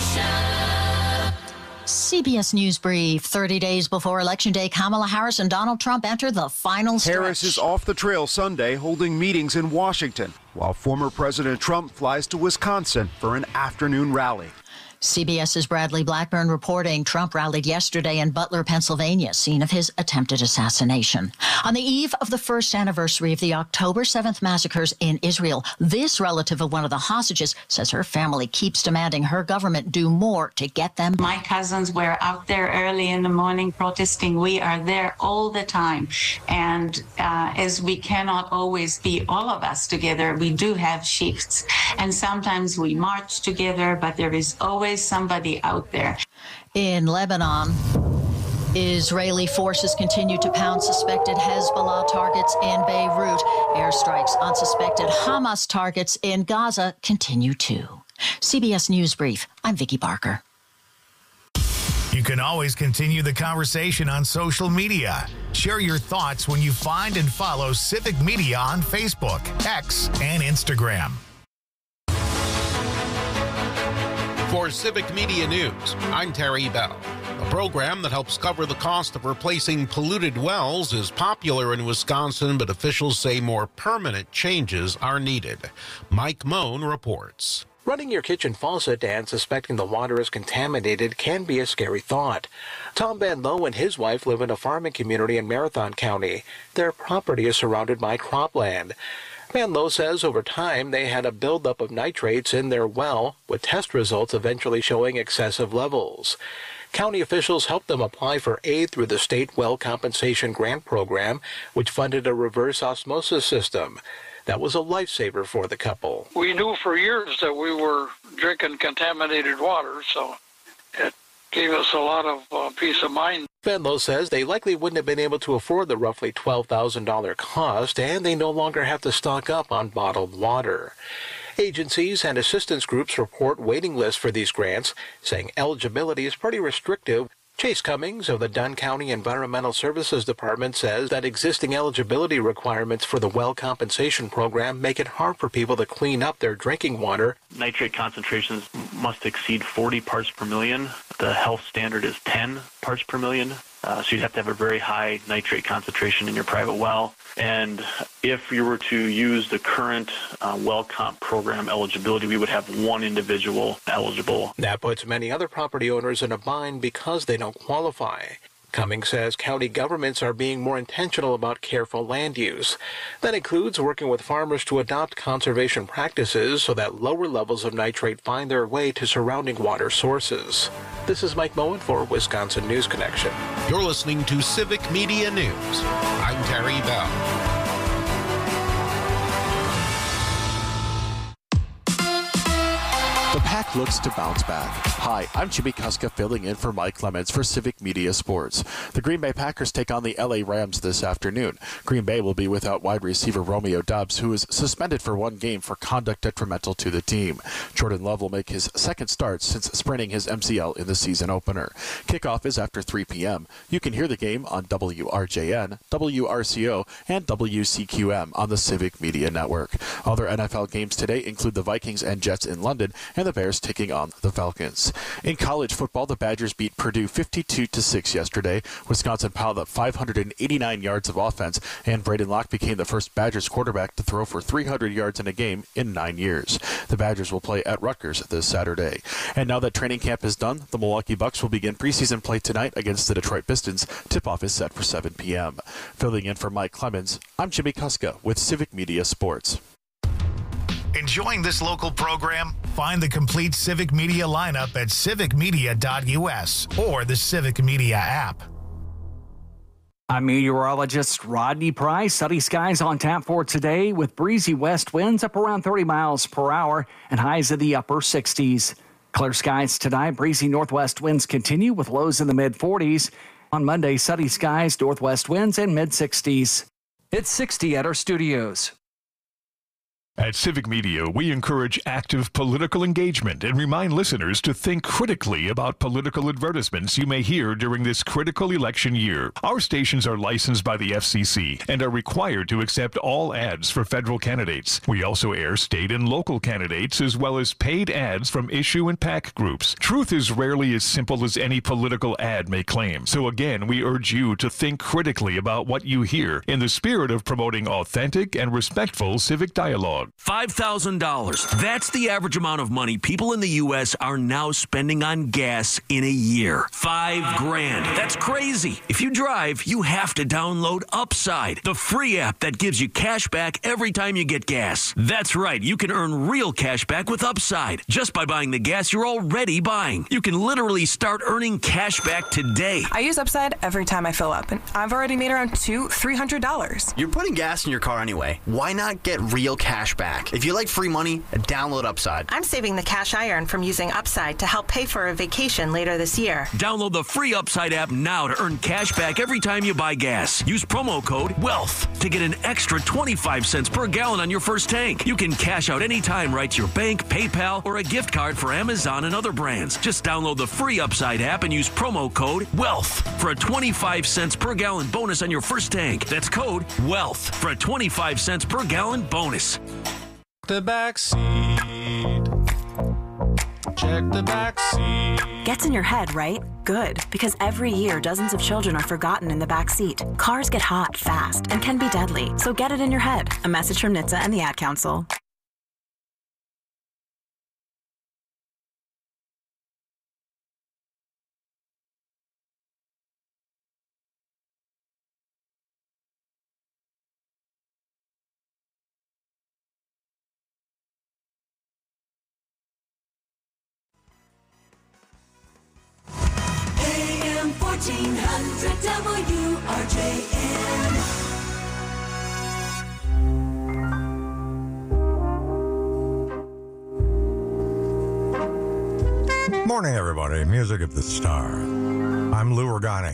CBS News Brief. 30 days before Election Day, Kamala Harris and Donald Trump enter the final stretch. Harris is off the trail Sunday holding meetings in Washington, while former President Trump flies to Wisconsin for an afternoon rally. CBS's Bradley Blackburn reporting Trump rallied yesterday in Butler, Pennsylvania, scene of his attempted assassination. On the eve of the first anniversary of the October 7th massacres in Israel, this relative of one of the hostages says her family keeps demanding her government do more to get them. My cousins were out there early in the morning protesting. We are there all the time. And as we cannot always be all of us together, we do have shifts. And sometimes we march together, but there is always somebody out there. In Lebanon, Israeli forces continue to pound suspected Hezbollah targets in Beirut. Airstrikes on suspected Hamas targets in Gaza continue too. CBS News Brief. I'm Vicki Barker. You can always continue the conversation on social media. Share your thoughts when you find and follow Civic Media on Facebook, X, and Instagram. For Civic Media News, I'm Terry Bell. A program that helps cover the cost of replacing polluted wells is popular in Wisconsin, but officials say more permanent changes are needed. Mike Moan reports. Running your kitchen faucet and suspecting the water is contaminated can be a scary thought. Tom Van Lowe and his wife live in a farming community in Marathon County. Their property is surrounded by cropland. Van Lowe says over time they had a buildup of nitrates in their well, with test results eventually showing excessive levels. County officials helped them apply for aid through the State Well Compensation Grant Program, which funded a reverse osmosis system. That was a lifesaver for the couple. We knew for years that we were drinking contaminated water, so it gave us a lot of peace of mind. Van Lowe says they likely wouldn't have been able to afford the roughly $12,000 cost, and they no longer have to stock up on bottled water. Agencies and assistance groups report waiting lists for these grants, saying eligibility is pretty restrictive. Chase Cummings of the Dunn County Environmental Services Department says that existing eligibility requirements for the well compensation program make it hard for people to clean up their drinking water. Nitrate concentrations must exceed 40 parts per million. The health standard is 10 parts per million. So you'd have to have a very high nitrate concentration in your private well. And if you were to use the current well comp program eligibility, we would have one individual eligible. That puts many other property owners in a bind because they don't qualify. Cummings says county governments are being more intentional about careful land use. That includes working with farmers to adopt conservation practices so that lower levels of nitrate find their way to surrounding water sources. This is Mike Moen for Wisconsin News Connection. You're listening to Civic Media News. I'm Terry Bell. The Pack looks to bounce back. Hi, I'm Jimmy Kuska filling in for Mike Clements for Civic Media Sports. The Green Bay Packers take on the LA Rams this afternoon. Green Bay will be without wide receiver Romeo Doubs, who is suspended for one game for conduct detrimental to the team. Jordan Love will make his second start since spraining his MCL in the season opener. Kickoff is after 3 p.m. You can hear the game on WRJN, WRCO, and WCQM on the Civic Media Network. Other NFL games today include the Vikings and Jets in London, and the Bears taking on the Falcons. In college football, the Badgers beat Purdue 52-6 yesterday. Wisconsin piled up 589 yards of offense, and Braden Locke became the first Badgers quarterback to throw for 300 yards in a game in 9 years. The Badgers will play at Rutgers this Saturday. And now that training camp is done, the Milwaukee Bucks will begin preseason play tonight against the Detroit Pistons. Tip-off is set for 7 p.m. Filling in for Mike Clemens, I'm Jimmy Kuska with Civic Media Sports. Enjoying this local program? Find the complete Civic Media lineup at civicmedia.us or the Civic Media app. I'm meteorologist Rodney Price. Sunny skies on tap for today with breezy west winds up around 30 miles per hour and highs in the upper 60s. Clear skies tonight. Breezy northwest winds continue with lows in the mid-40s. On Monday, sunny skies, northwest winds, and mid-60s. It's 60 at our studios. At Civic Media, we encourage active political engagement and remind listeners to think critically about political advertisements you may hear during this critical election year. Our stations are licensed by the FCC and are required to accept all ads for federal candidates. We also air state and local candidates as well as paid ads from issue and PAC groups. Truth is rarely as simple as any political ad may claim. So again, we urge you to think critically about what you hear in the spirit of promoting authentic and respectful civic dialogue. $5,000. That's the average amount of money people in the U.S. are now spending on gas in a year. $5,000. That's crazy. If you drive, you have to download Upside, the free app that gives you cash back every time you get gas. That's right. You can earn real cash back with Upside just by buying the gas you're already buying. You can literally start earning cash back today. I use Upside every time I fill up, and I've already made around $200-$300. You're putting gas in your car anyway. Why not get real cash back? If you like free money, download Upside. I'm saving the cash I earn from using Upside to help pay for a vacation later this year. Download the free Upside app now to earn cash back every time you buy gas. Use promo code WEALTH to get an extra 25 cents per gallon on your first tank. You can cash out anytime right to your bank, PayPal, or a gift card for Amazon and other brands. Just download the free Upside app and use promo code WEALTH for a 25 cents per gallon bonus on your first tank. That's code WEALTH for a 25 cents per gallon bonus. The back seat. Check the back seat. Gets in your head, right? Good, because every year dozens of children are forgotten in the back seat. Cars get hot fast and can be deadly, so get it in your head. A message from NHTSA and the Ad Council. AM 1400 WRJN. Morning, everybody. Music of the Stars. I'm Lou Organi.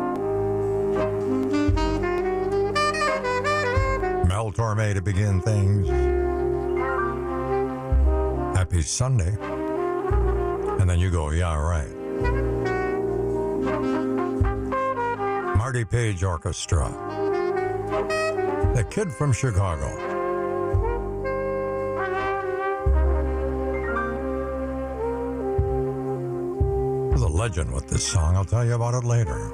Mel Torme to begin things. Happy Sunday. And then you go, yeah, right. Marty Page Orchestra. The Kid from Chicago. There's a legend with this song. I'll tell you about it later.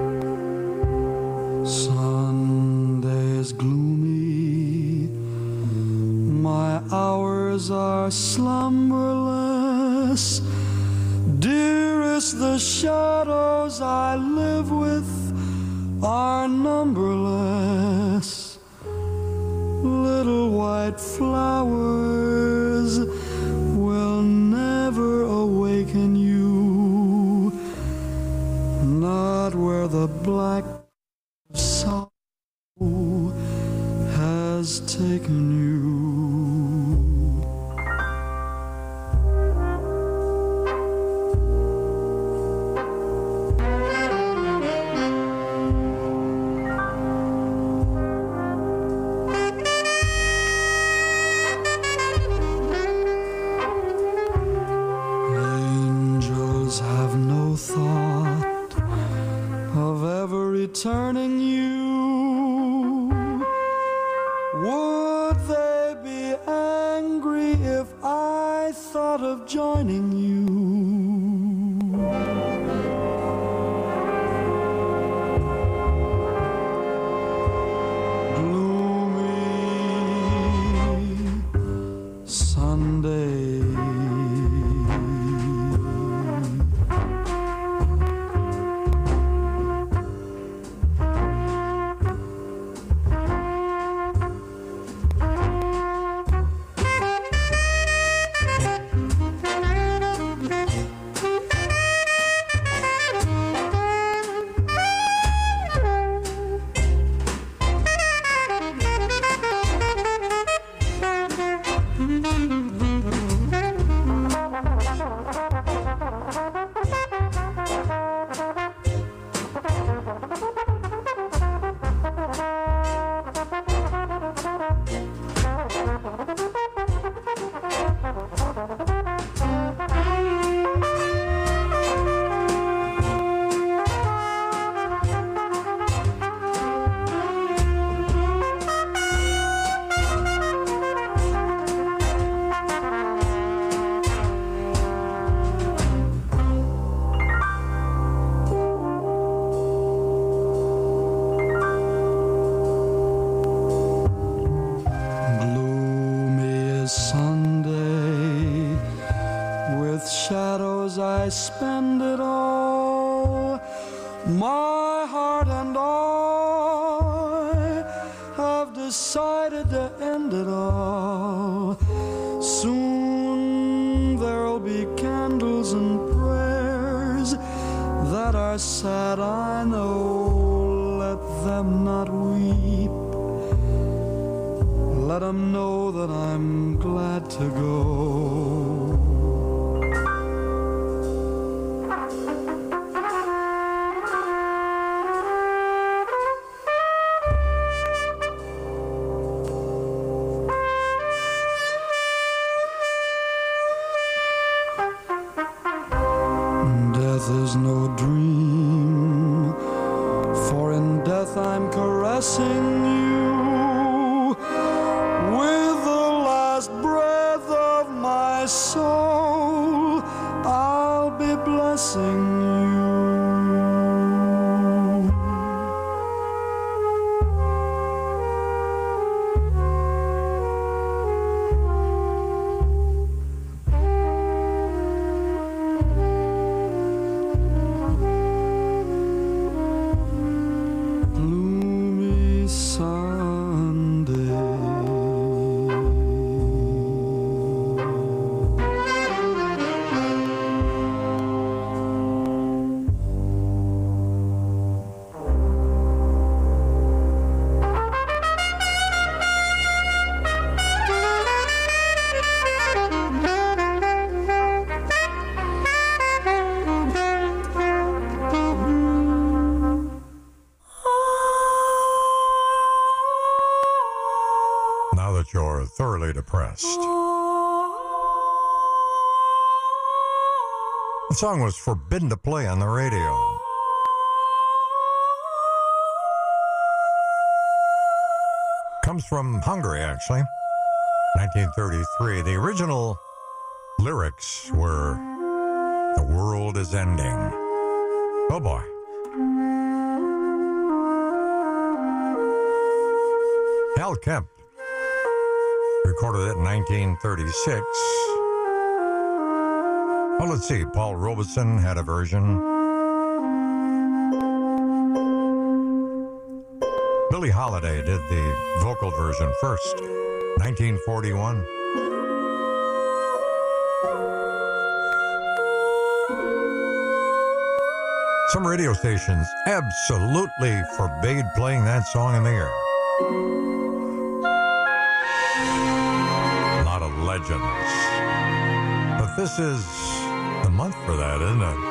Sunday's gloomy. My hours are slumberless. Dearest, the shadows I live with are numberless. Little white flowers will never awaken you, not where the black sorrow has taken you. Turning you, would they be angry if I thought of joining you? Gloomy Sunday. I spend it all. My heart and I have decided to end it all. Soon there'll be candles and prayers that are sad, I know. Let them not weep. Let them know that I'm glad to go. Death is no dream, for in death I'm caressing you with the last breath of my soul. I'll be blessing you. You're thoroughly depressed. The song was forbidden to play on the radio. Comes from Hungary, actually. 1933. The original lyrics were, "The world is ending." Oh boy. Al Kemp recorded it in 1936. Well, let's see. Paul Robeson had a version. Billie Holiday did the vocal version first, 1941. Some radio stations absolutely forbade playing that song in the air. Legends. But this is the month for that, isn't it?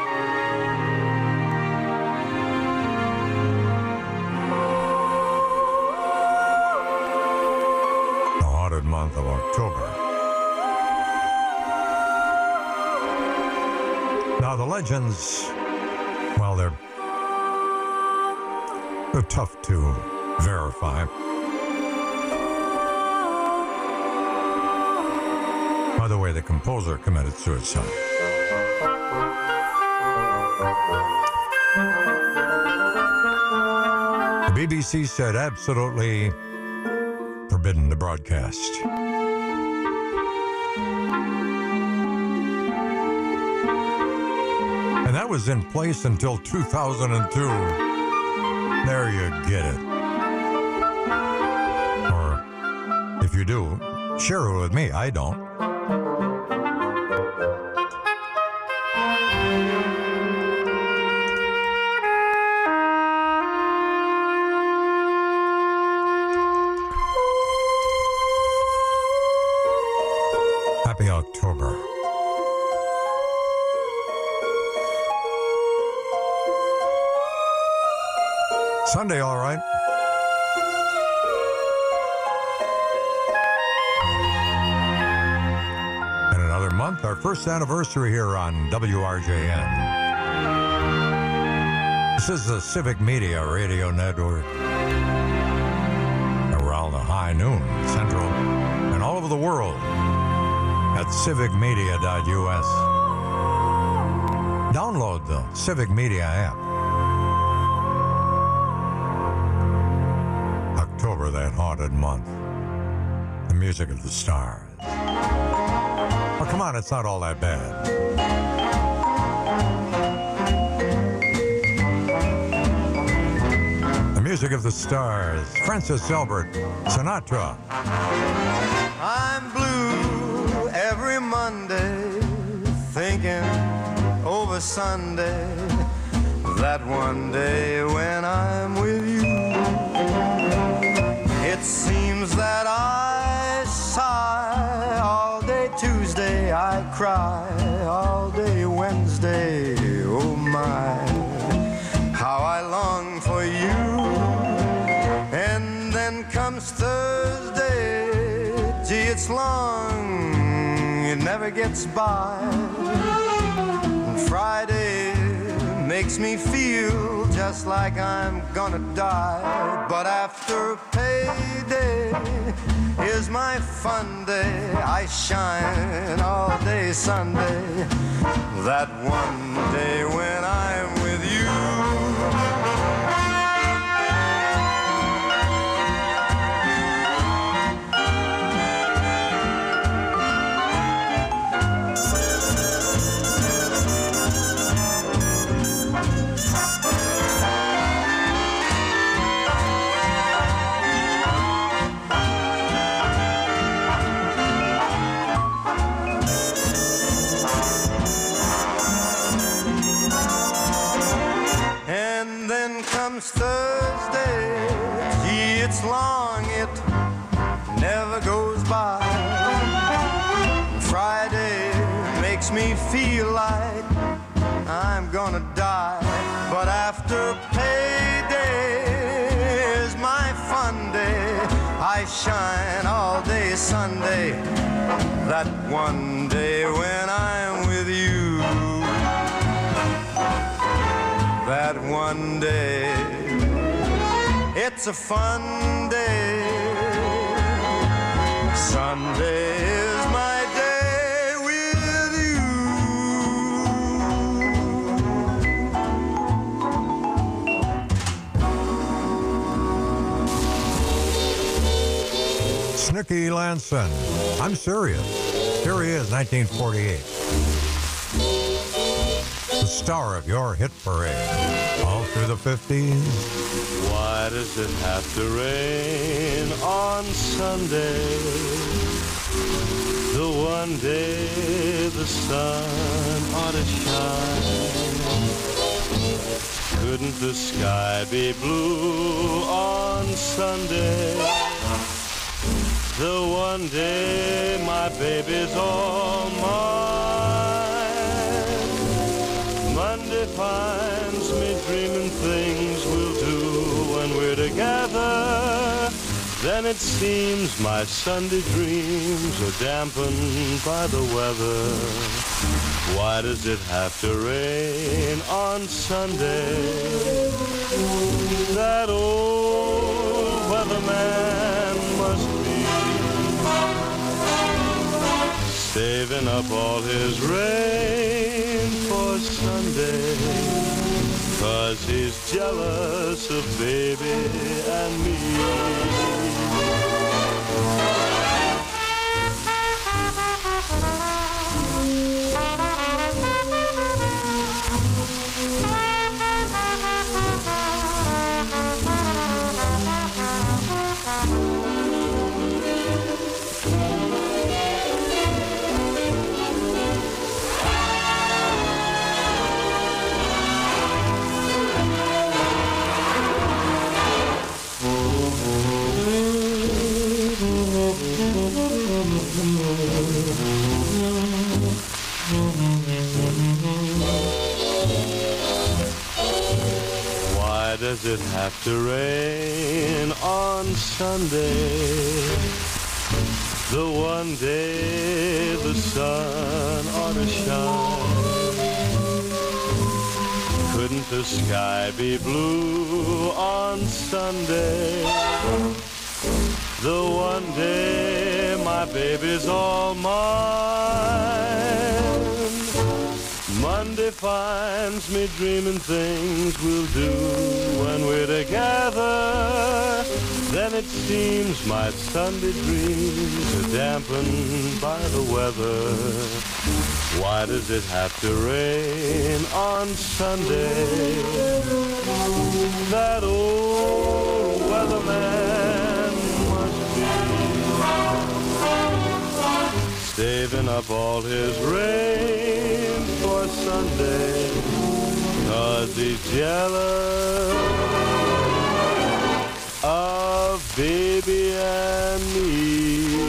The haunted month of October. Now the legends, well, they're tough to verify. By the way, the composer committed suicide. The BBC said absolutely forbidden to broadcast. And that was in place until 2002. There you get it. Or if you do, share it with me. I don't. Happy October. Sunday, all right. In another month, our first anniversary here on WRJN. This is the Civic Media Radio Network. Around the high noon, Central, and all over the world at civicmedia.us. Download the Civic Media app. October, that haunted month. The music of the stars. Oh, come on, it's not all that bad. music of the stars. Francis Albert Sinatra. I'm blue every Monday, thinking over Sunday, that one day when I'm with you. It seems that I sigh all day Tuesday, I cry all day Wednesday. Oh my, how I long for you. And then comes Thursday, gee, it's long, it never gets by. And Friday makes me feel just like I'm gonna die. But after payday is my fun day. I shine all day Sunday, that one day when I'm with you. Thursday, gee, it's long, it never goes by. Friday makes me feel like I'm gonna die. But after payday is my fun day. I shine all day Sunday, that one day when I'm with you. That one day, it's a fun day. Sunday is my day with you. Snooky Lanson. I'm serious. Here he is, 1948. The star of your hit parade. All through the 50s. Why does it have to rain on Sunday? The one day the sun ought to shine. Couldn't the sky be blue on Sunday? The one day my baby's all mine. Monday finds me dreaming things we'll do when we're together. Then it seems my Sunday dreams are dampened by the weather. Why does it have to rain on Sunday? That old weatherman must be saving up all his rain for Sunday, 'cause he's jealous of baby and me. Why does it have to rain on Sunday? The one day the sun ought to shine. Couldn't the sky be blue on Sunday? The one day my baby's all mine. Monday Sunday finds me dreaming things we'll do when we're together. Then it seems my Sunday dreams are dampened by the weather. Why does it have to rain on Sunday? That old weatherman must be saving up all his rain for Sunday, 'cause he's jealous of baby and me.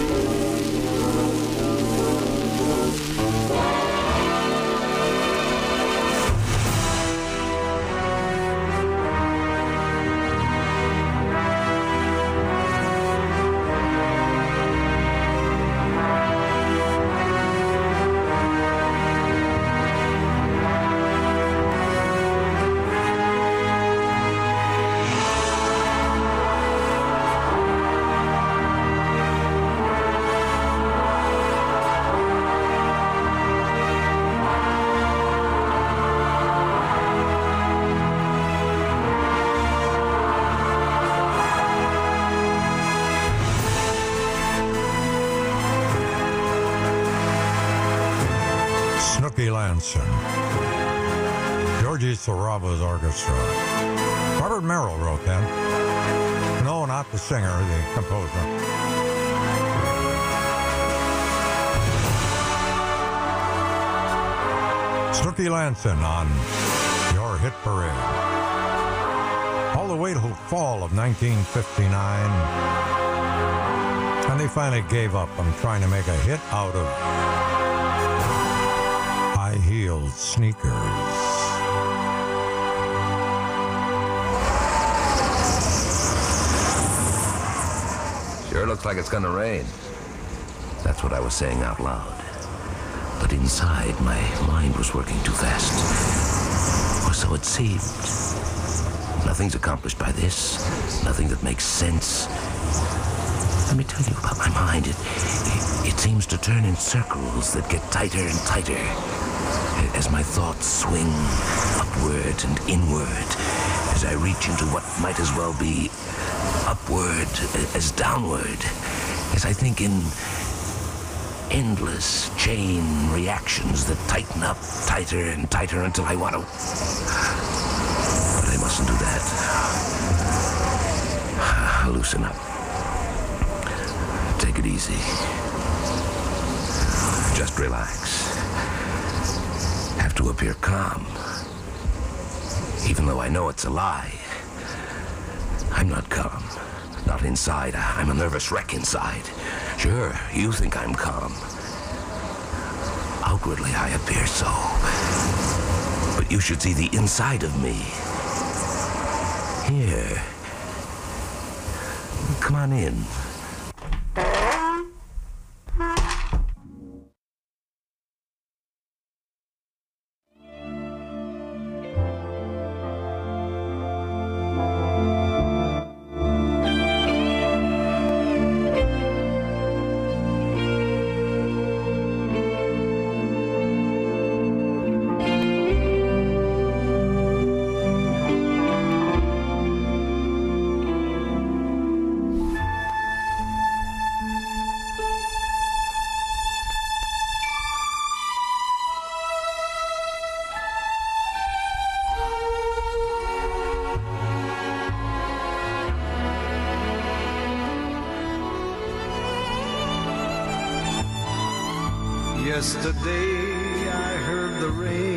Snooky Lanson, Georgie Saraba's orchestra. Robert Merrill wrote that. No, not the singer, the composer. Snooky Lanson on Your Hit Parade. All the way till fall of 1959. And they finally gave up on trying to make a hit out of high-heeled sneakers. Sure looks like it's gonna rain. That's what I was saying out loud. But inside, my mind was working too fast. Or so it seemed. Nothing's accomplished by this. Nothing that makes sense. Let me tell you about my mind. It seems to turn in circles that get tighter and tighter as my thoughts swing upward and inward, as I reach into what might as well be upward as downward, as I think in endless chain reactions that tighten up tighter and tighter until I want to. But I mustn't do that. Loosen up. Take it easy. Just relax. Have to appear calm. Even though I know it's a lie. I'm not calm. Not inside. I'm a nervous wreck inside. Sure, you think I'm calm. Outwardly, I appear so. But you should see the inside of me. Here. Come on in. Yesterday I heard the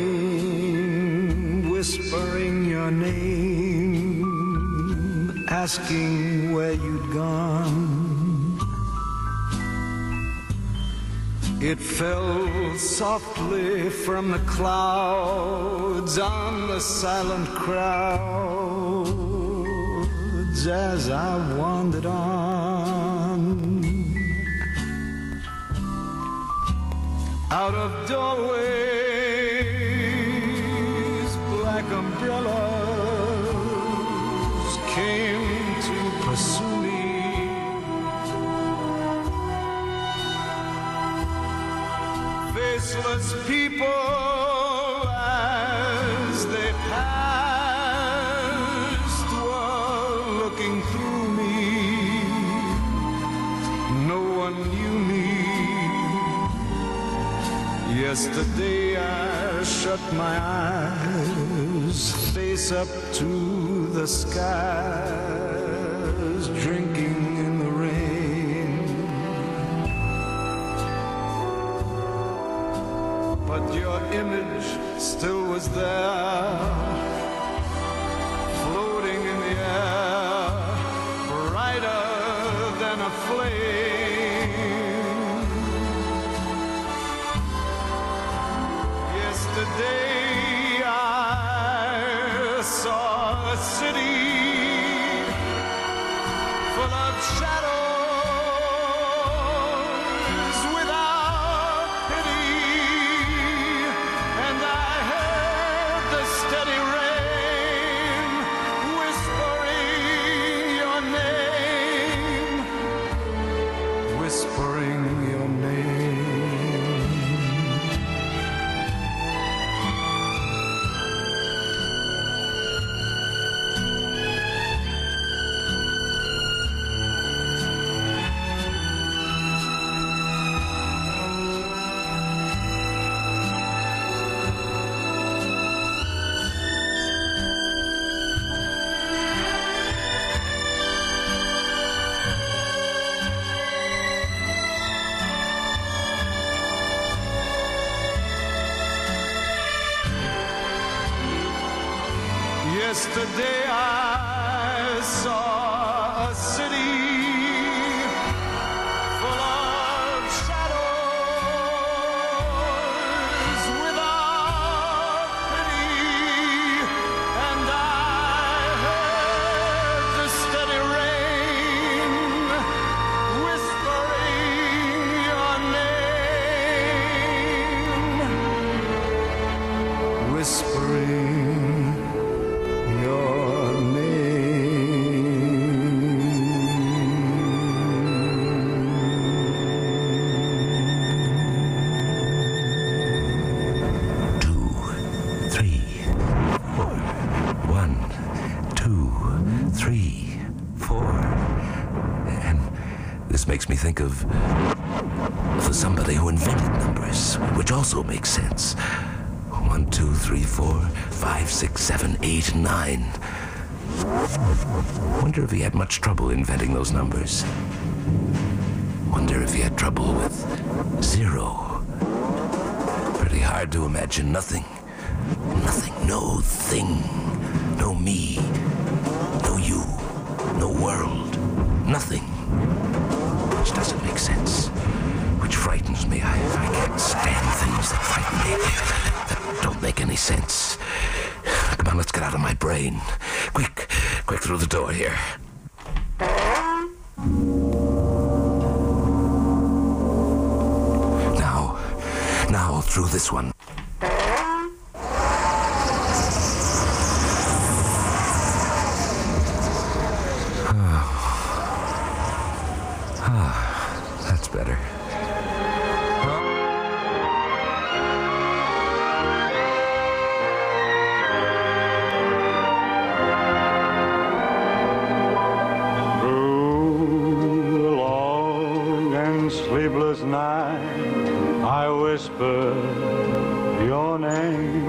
rain whispering your name, asking where you'd gone. It fell softly from the clouds on the silent crowds as I wandered on. Out of doorways, black umbrellas came to pursue me. Faceless people Yesterday I shut my eyes, face up to the skies, drinking in the rain. But your image still was there, floating in the air, brighter than a flame. Yesterday I saw a city full of shadows without pity, and I heard the steady rain whispering your name, whispering your name. Yesterday I saw a city full of shadows without pity, and I heard the steady rain whispering your name, whispering your name. 2, 3, 4. 1, 2, 3, 4. And this makes me think of somebody who invented numbers, which also makes sense. 1, 2, 3, 4, 5, 6, 7, 8, 9. Wonder if he had much trouble inventing those numbers. Wonder if he had trouble with 0. Pretty hard to imagine nothing. Nothing, no thing. No me. No you. No world. Nothing. Which doesn't make sense. Which frightens me. I can't stand things that frighten me. That don't make any sense. Come on, let's get out of my brain. Quick through the door here. Now through this one. That's better. Sleepless night, I whisper your name.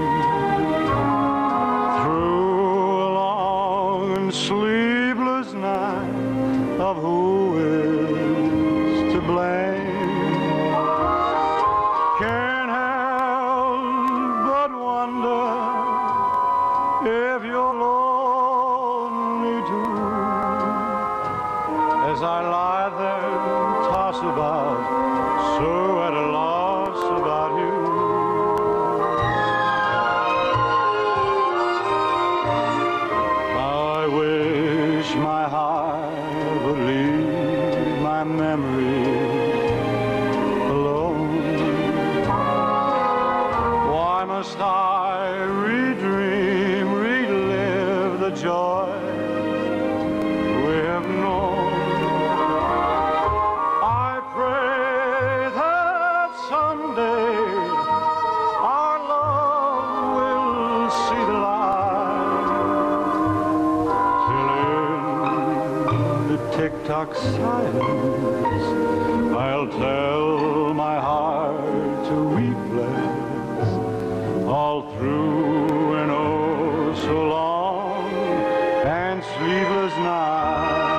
Through a long and sleepless night of who is to blame, can't help but wonder if you're lonely too, as I lie there and toss about, so at a loss about you. I wish my heart would leave my memory alone. Why must I redream, relive the joy we have known? Someday our love will see the light. Till in the tick-tock silence, I'll tell my heart to weep less. joys all through an oh so long and sleepless night.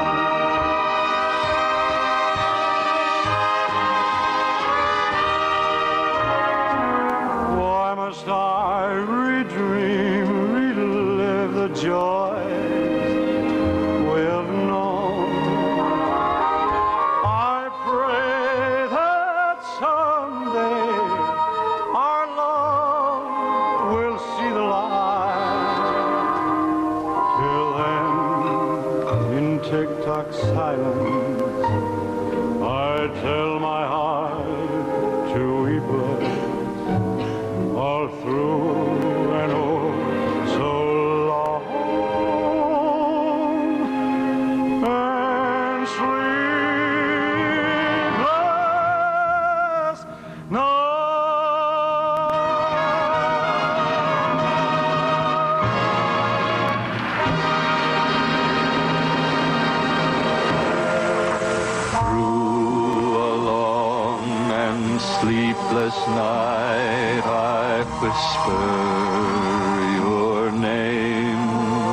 Why must I redream, relive the joys we have known? I pray that someday our love will see the light. Till then, in tick-tock silence, I tell my heart to weep all through and oh so long and sleepless night. Through a long and sleepless night I whisper your name.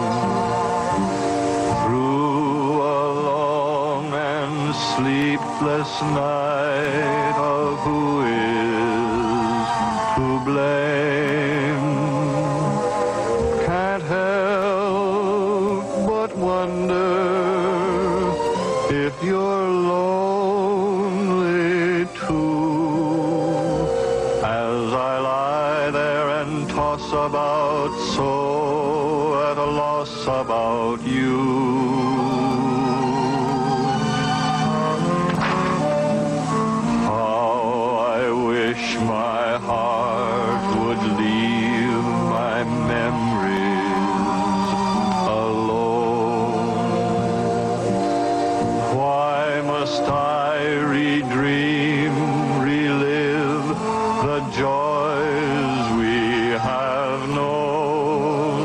Through a long and sleepless night of who is to blame. Can't help but wonder if you're lonely too, as I lie there and toss about so at a loss about you. How I wish my heart would leave my memories alone. Why must I redream, relive the joys we have known?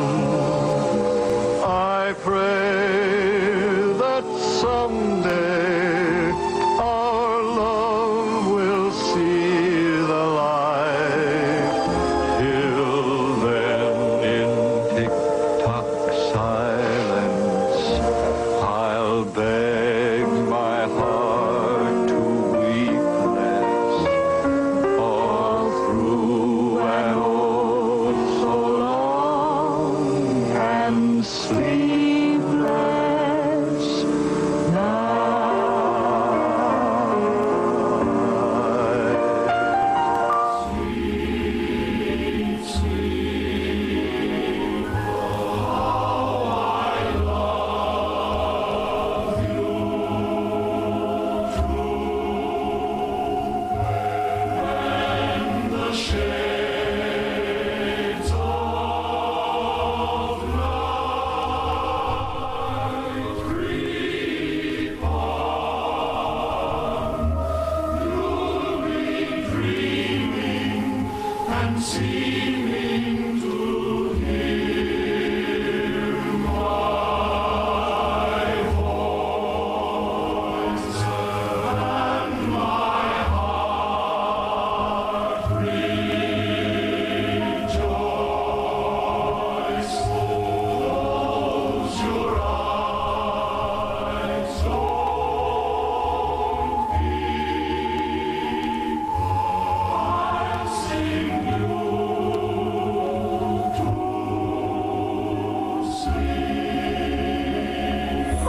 I pray that someday our love will see the light. Till then, in tick-tock silence, I'll beg my heart to weep less all through an oh so long and sleepless night. Sleep, sleep, how I love you. When the shades of night creep on, you'll be dreaming and seeming to hear my voice, and my heart rejoice. Close your eyes, don't weep. I'll sing you to sleep.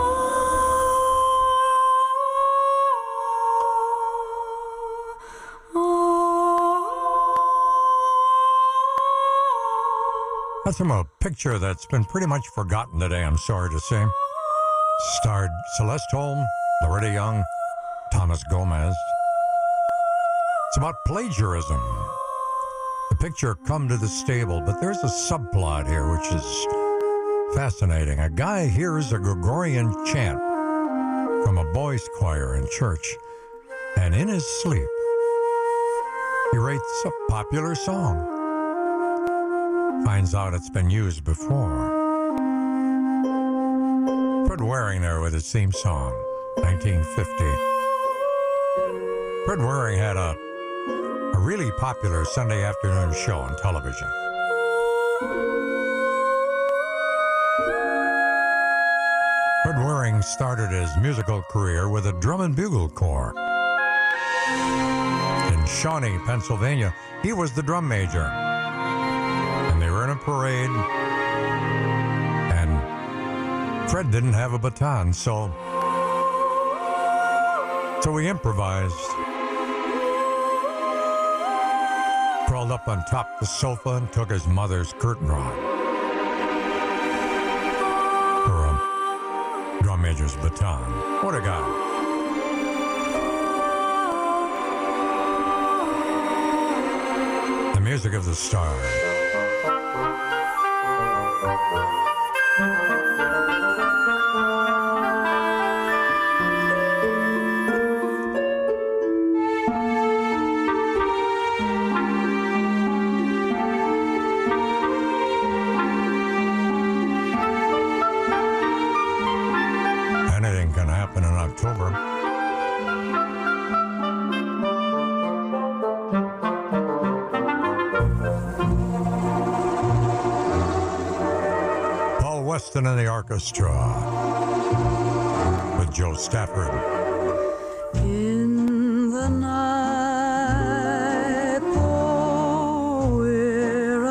That's from a picture that's been pretty much forgotten today, I'm sorry to say. Starred Celeste Holm, Loretta Young, Thomas Gomez. It's about plagiarism. The picture, Come to the Stable, but there's a subplot here which is fascinating. A guy hears a Gregorian chant from a boys' choir in church, and in his sleep, he writes a popular song. Finds out it's been used before. Fred Waring there with his theme song, 1950. Fred Waring had a a really popular Sunday afternoon show on television. Fred Waring started his musical career with a drum and bugle corps. In Shawnee, Pennsylvania, he was the drum major. And they were in a parade, and Fred didn't have a baton, so he improvised. Crawled up on top of the sofa and took his mother's curtain rod for a drum major's baton. What a guy. The music of the stars. Anything can happen in October. Paul Weston and the orchestra with Joe Stafford. In the night, though we're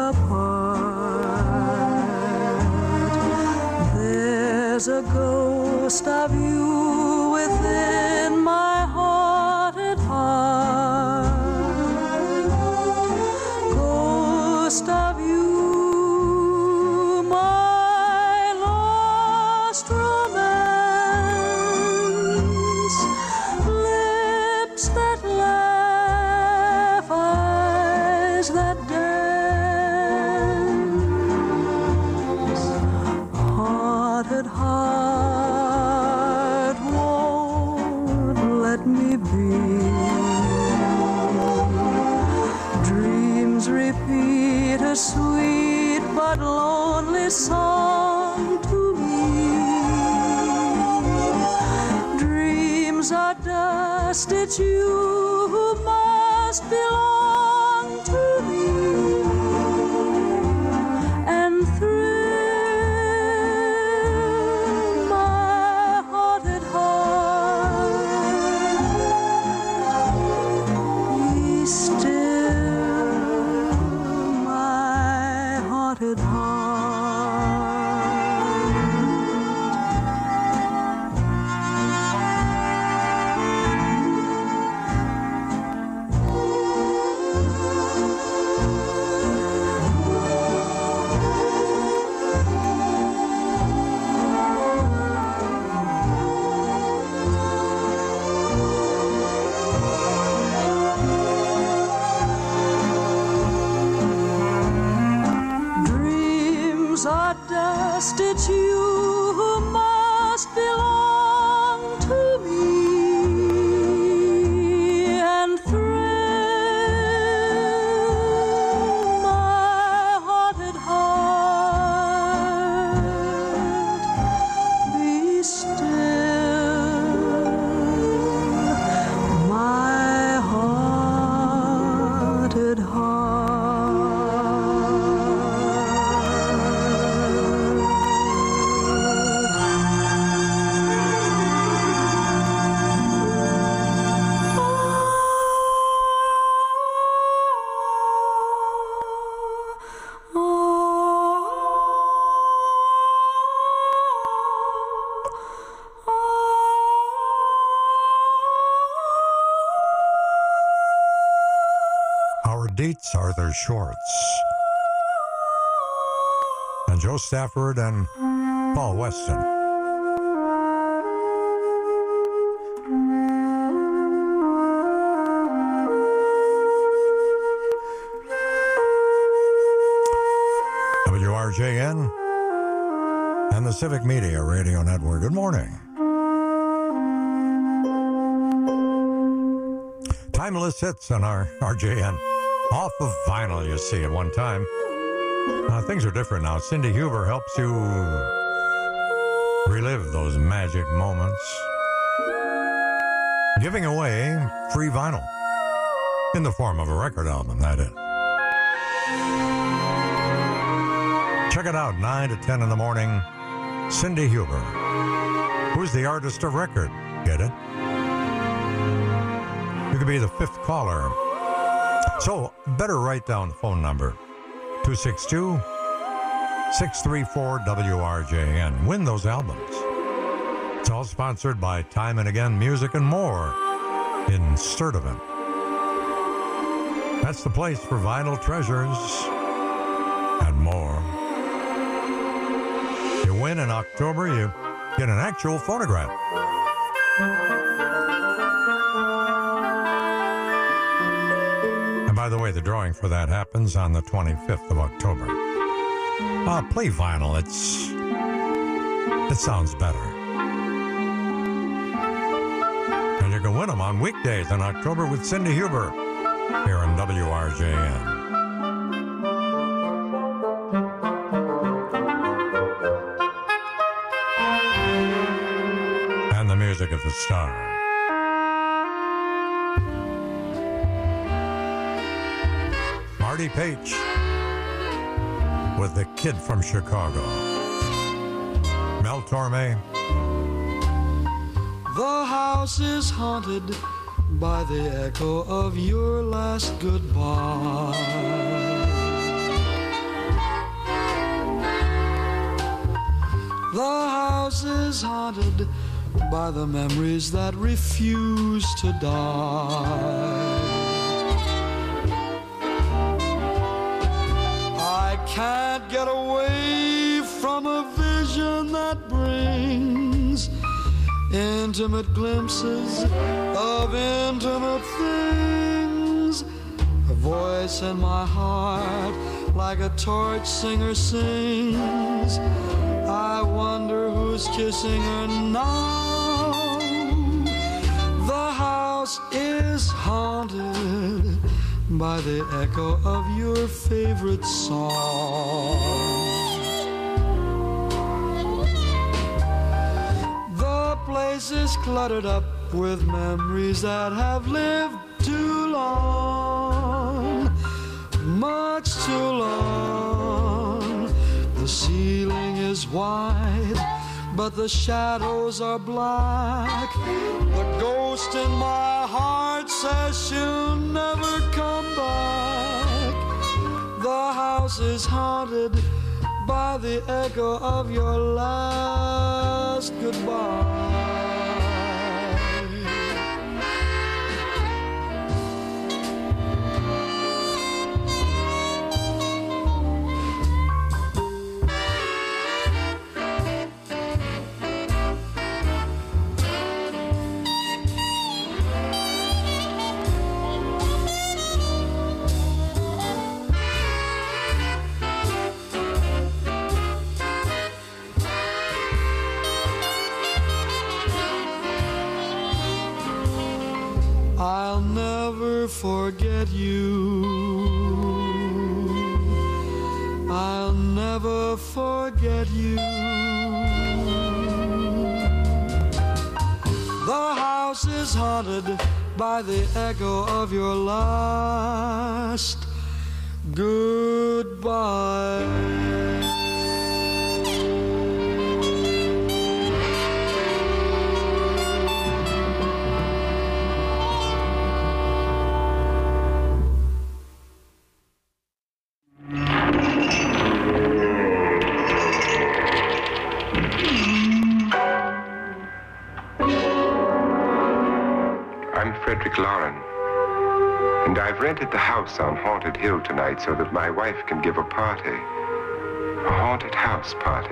apart, there's a ghost of you within my haunted heart. Ghost of you, my lost romance. Lips that laugh, eyes that dance. Haunted heart won't let me be. Dreams repeat a sweet but lonely song to me. Dreams are dust, it's you who must belong to me. And through my haunted heart, be still, my haunted heart. Dreams are dust, it's you who must belong to me. And through my haunted heart, be still, my haunted heart. Our dates are their shorts. And Joe Stafford and Paul Weston. WRJN and the Civic Media Radio Network. Good morning. Timeless hits on our RJN. Off of vinyl, you see, at one time. Things are different now. Cindy Huber helps you relive those magic moments. Giving away free vinyl. In the form of a record album, that is. Check it out, 9 to 10 in the morning. Cindy Huber. Who's the artist of record? Get it? You could be the fifth caller. So, better write down the phone number. 262-634-WRJN. Win those albums. It's all sponsored by Time and Again Music and More in Sturtevant. That's the place for vinyl treasures and more. You win in October, you get an actual phonograph. And by the way, the drawing for that happens on the 25th of October. Play vinyl, it sounds better. And you can win them on weekdays in October with Cindy Huber here on WRJN. And the music of the star. Marty Page with The Kid from Chicago. Mel Torme. The house is haunted by the echo of your last goodbye. The house is haunted by the memories that refuse to die. I can't get away from a vision that brings intimate glimpses of intimate things. A voice in my heart like a torch singer sings. I wonder who's kissing her now. The house is haunted by the echo of your favorite song. The place is cluttered up with memories that have lived too long, much too long. The ceiling is wide, but the shadows are black. The ghost in my heart says she'll never come back. The house is haunted by the echo of your last goodbye. I'll never forget you. I'll never forget you. The house is haunted by the echo of your last goodbye. Frederick Lauren, and I've rented the house on Haunted Hill tonight so that my wife can give a party. A haunted house party.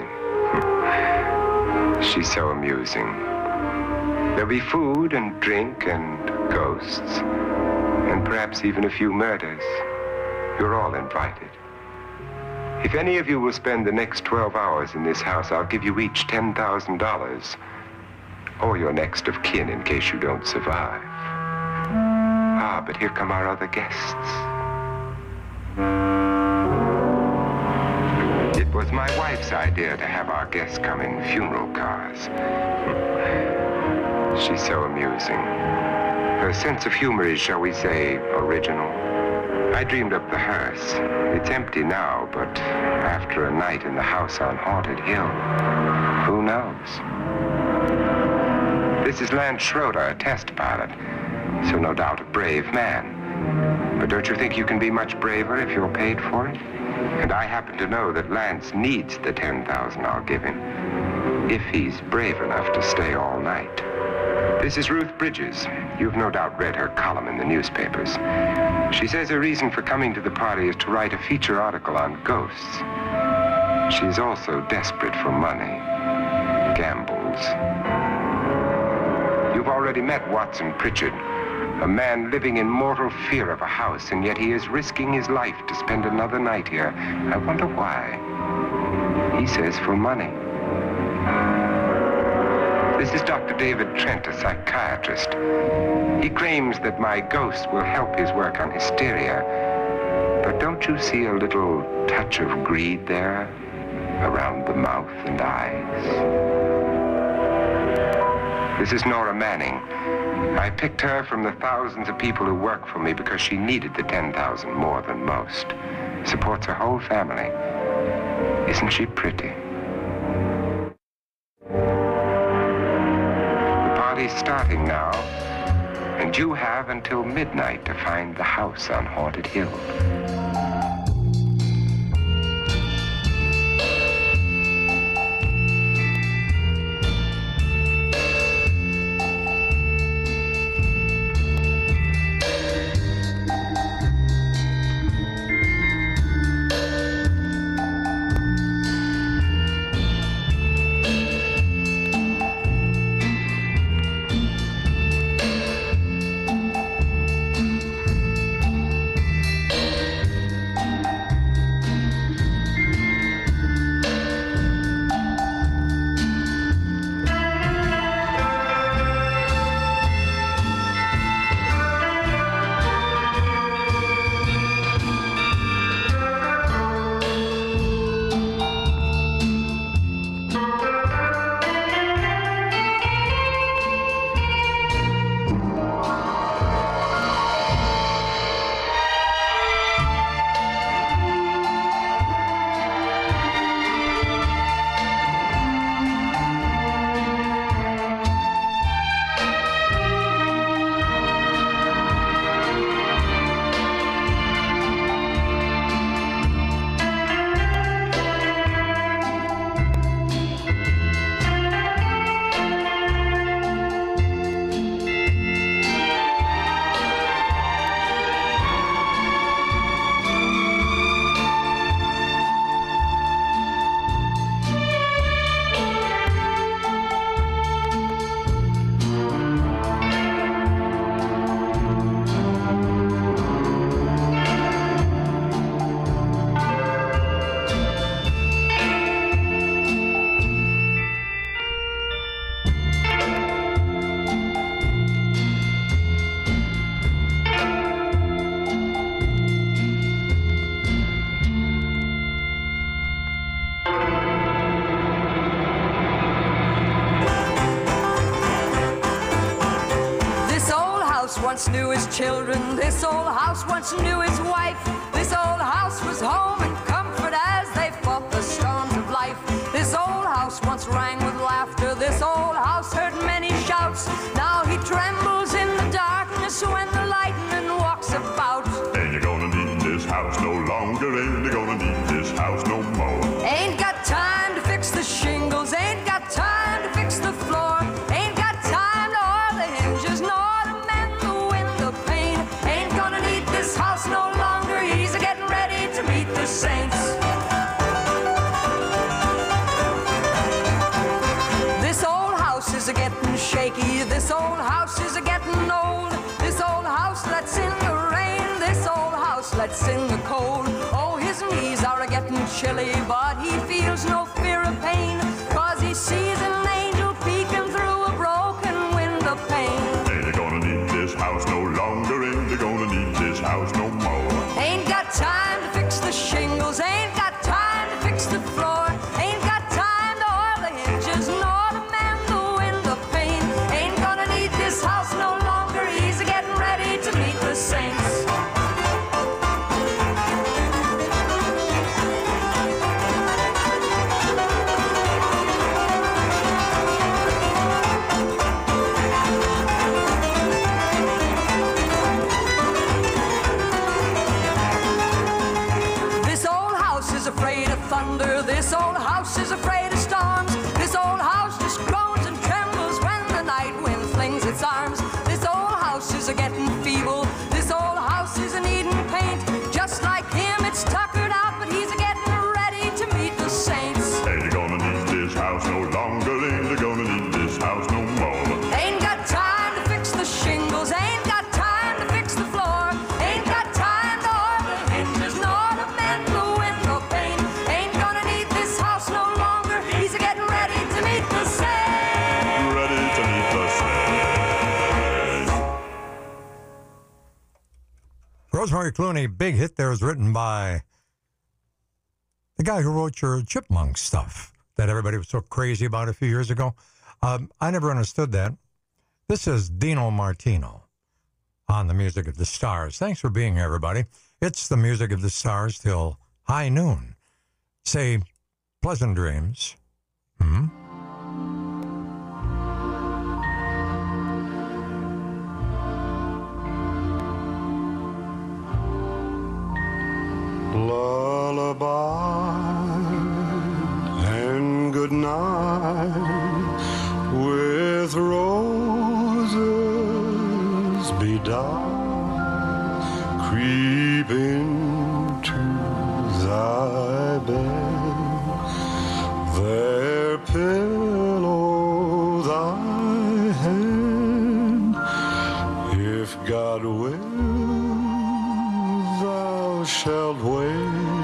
She's so amusing. There'll be food and drink and ghosts, and perhaps even a few murders. You're all invited. If any of you will spend the next 12 hours in this house, I'll give you each $10,000, or your next of kin in case you don't survive. Ah, but here come our other guests. It was my wife's idea to have our guests come in funeral cars. She's so amusing. Her sense of humor is, shall we say, original. I dreamed up the hearse. It's empty now, but after a night in the house on Haunted Hill, who knows? This is Lance Schroeder, a test pilot, so no doubt a brave man. But don't you think you can be much braver if you're paid for it? And I happen to know that Lance needs the $10,000 I'll give him, if he's brave enough to stay all night. This is Ruth Bridges. You've no doubt read her column in the newspapers. She says her reason for coming to the party is to write a feature article on ghosts. She's also desperate for money. Gambles. You've already met Watson Pritchard, a man living in mortal fear of a house, and yet he is risking his life to spend another night here. I wonder why. He says for money. This is Dr. David Trent, a psychiatrist. He claims that my ghost will help his work on hysteria. But don't you see a little touch of greed there around the mouth and eyes? This is Nora Manning. I picked her from the thousands of people who work for me because she needed the $10,000 more than most. Supports her whole family. Isn't she pretty? Starting now, and you have until midnight to find the house on Haunted Hill. Once knew his children, this old house once knew his wife. This old house was home and comfort as they fought the storms of life. This old house once rang with laughter, this old house heard many shouts. Now he trembles in the darkness when the lightning walks about. Ain't you gonna need this house no longer, ain't you gonna need this house no more. Ain't got time to fix the shingles, ain't got time to fix the floor. Ain't got time to oil the hinges, nor house no longer, he's getting ready to meet the saints. This old house is a-getting shaky, this old house is a-getting old. This old house lets in the rain, this old house lets in the cold. Oh, his knees are a-getting chilly, but he feels no fear of pain, 'cause he sees an angel peeking through a broken window pane. Ain't you gonna need this house no longer, ain't you gonna need this house no more. Ain't got time to fix the shingles, ain't got time to fix the floor. Ain't got time to oil the hinges, nor to mend the window pane. Ain't gonna need this house no longer, he's a house is afraid of storms. This old house just groans and trembles when the night wind flings its arms. This old house is a-getting feeble. This old house is a-needing paint. Just like him, it's tuckered out, but he's a-getting ready to meet the saints. Ain't you gonna need this house no longer? Ain't you gonna need this house no more? Ain't got time to fix the shingles. Ain't got time to fix the floor. Ain't got time to oil the hinges nor to mend the window pane. Ain't gonna need this house no longer. He's a-getting ready to meet the saints. Ready to meet the saints. Rosemary Clooney, big hit there, was written by the guy who wrote your Chipmunk stuff that everybody was so crazy about a few years ago. I never understood that. This is Dino Martino on the Music of the Stars. Thanks for being here, everybody. It's the Music of the Stars till high noon. Say, pleasant dreams. Lullaby and good night with roses bedecked, creep into thy bed, there pillow thy head. If God will, thou shalt wake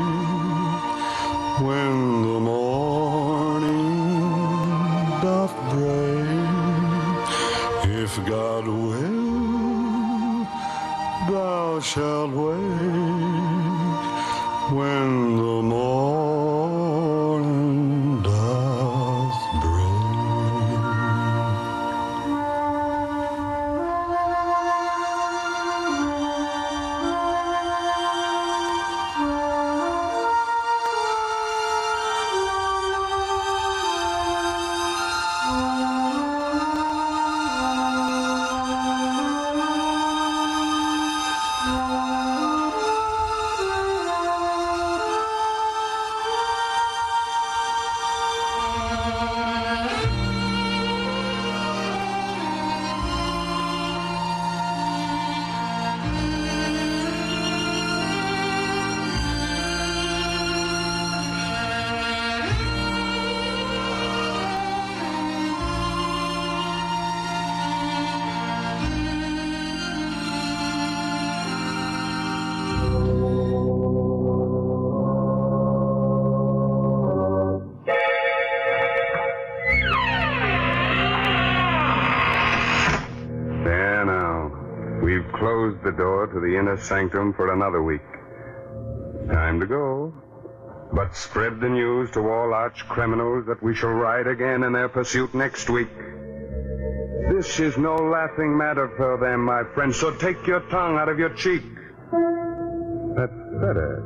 when the morning doth break. If God will, thou shalt wake when the morning doth break. There now. We've closed the door to the inner sanctum for another week. Time to go. But spread the news to all arch criminals that we shall ride again in their pursuit next week. This is no laughing matter for them, my friends, so take your tongue out of your cheek. That's better.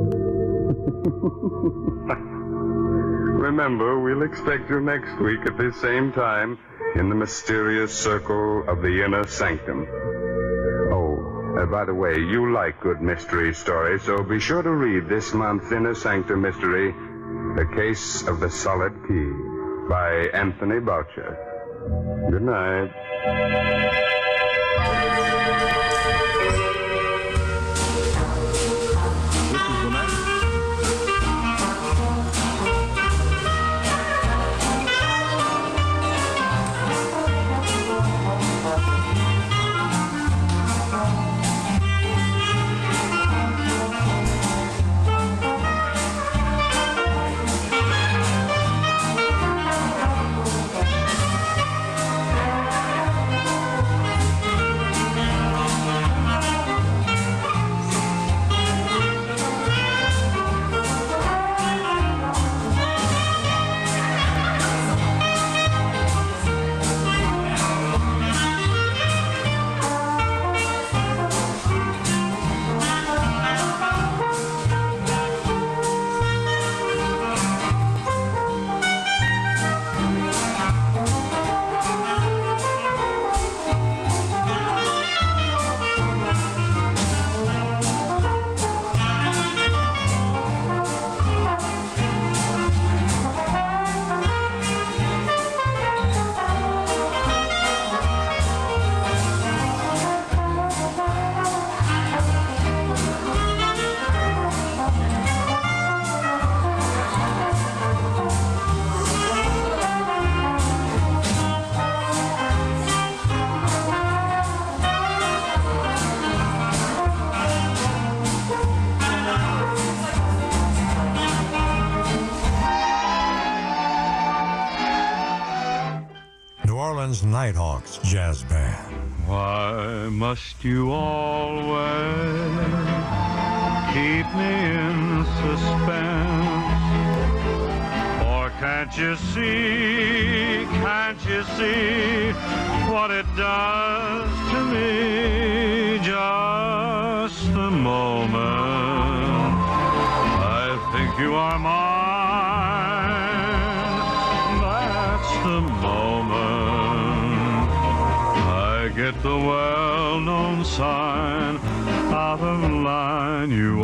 Remember, we'll expect you next week at this same time in the mysterious circle of the inner sanctum. Oh, by the way, you like good mystery stories, so be sure to read this month's Inner Sanctum mystery, The Case of the Solid Key, by Anthony Boucher. Good night. Orleans Nighthawks Jazz Band. Why must you always keep me in suspense? Or can't you see what it does to me? Just a moment, I think you are mine. That's the moment I get the well-known sign out of line. You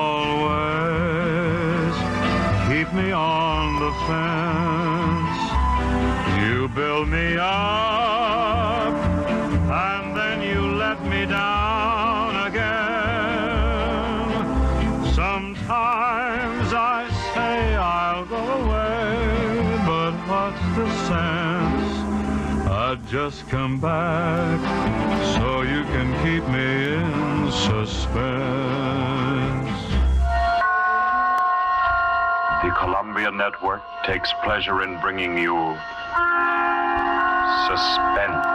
always keep me on the fence. You build me up and then you let me down again. Sometimes I say I'll go away, but what's the sense? I'd just come back so you can keep me in suspense. The Columbia Network takes pleasure in bringing you Suspense.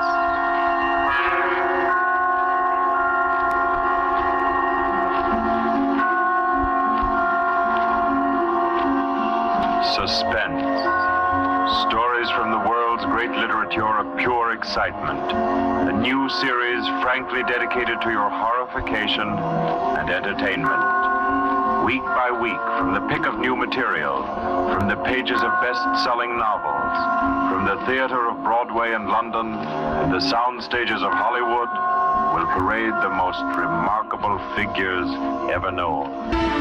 Suspense. Stories from the world's great literature of pure excitement. A new series frankly dedicated to your horrification and entertainment. Week by week, from the pick of new material, from the pages of best-selling novels, from the theater of Broadway and London, and the sound stages of Hollywood, will parade the most remarkable figures ever known.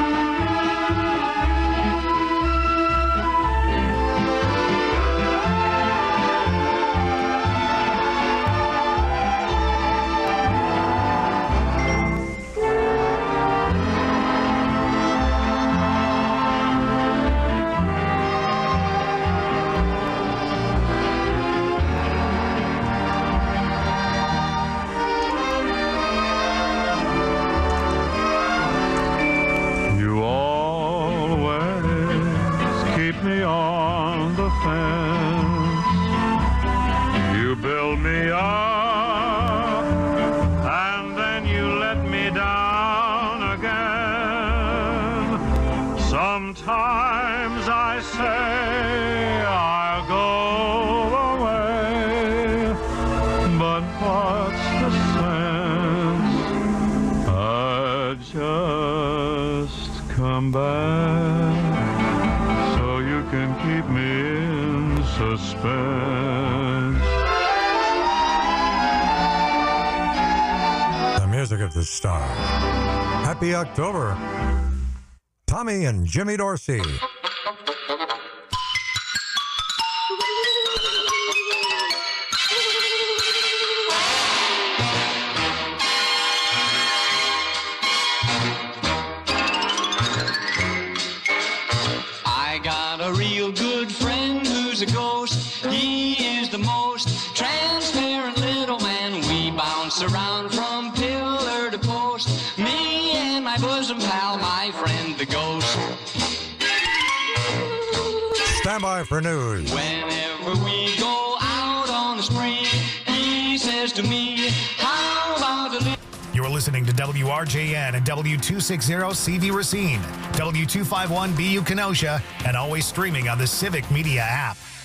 Sometimes I say I'll go away, but what's the sense? I just come back so you can keep me in suspense. The music of the star. Happy October. Tommy and Jimmy Dorsey. I got a real good friend who's a ghost. He is the most transparent little man. We bounce around from pillar to post. Me and my bosom pal, my friend the ghost. Stand by for news. Whenever we go out on the spree, he says to me, how about a little... You're listening to WRJN and W260CV Racine, W251BU Kenosha, and always streaming on the Civic Media app.